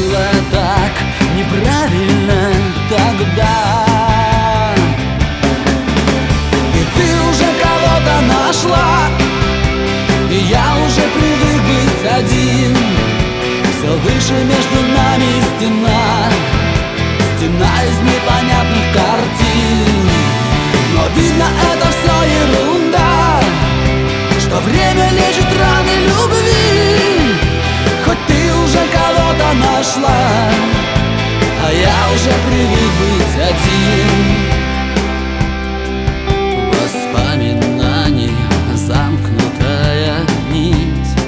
было так неправильно тогда. И ты уже кого-то нашла, и я уже привык быть один. Все выше между нами стена, стена из непонятных картин. Но видно, это все ерунда, что время лечит раны любви. Хоть ты уже кого-то нашла, а я уже привык быть один. Воспоминаний замкнутая нить.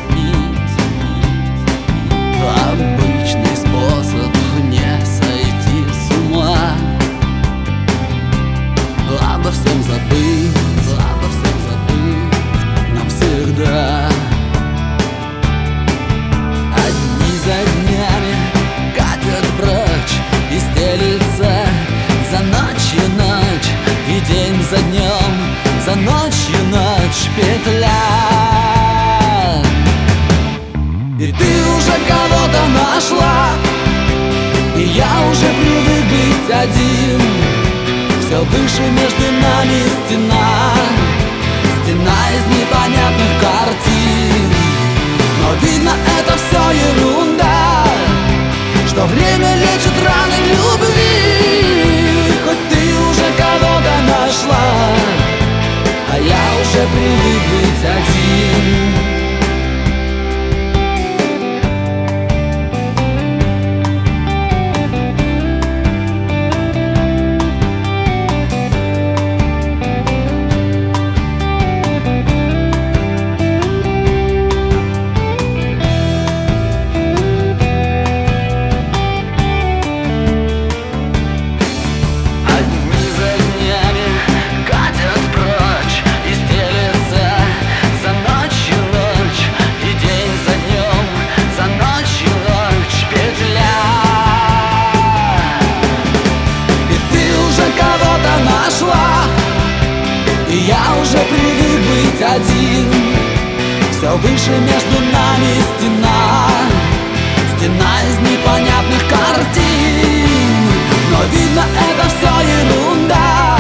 Обычный способ не сойти с ума. Обо всем забыть навсегда. Одни за днями катят прочь и стелится за ночью ночь, и день за днем, за ночью ночь петля. И ты уже кого-то нашла, и я уже привык быть один. Все выше между нами стена, стена из непонятных картин. Но видно, это все ерунда, что время лечит раны любви. Хоть ты уже кого-то нашла, а я уже привык быть один. Я уже привык быть один. Все выше между нами стена, стена из непонятных картин. Но видно, это все ерунда,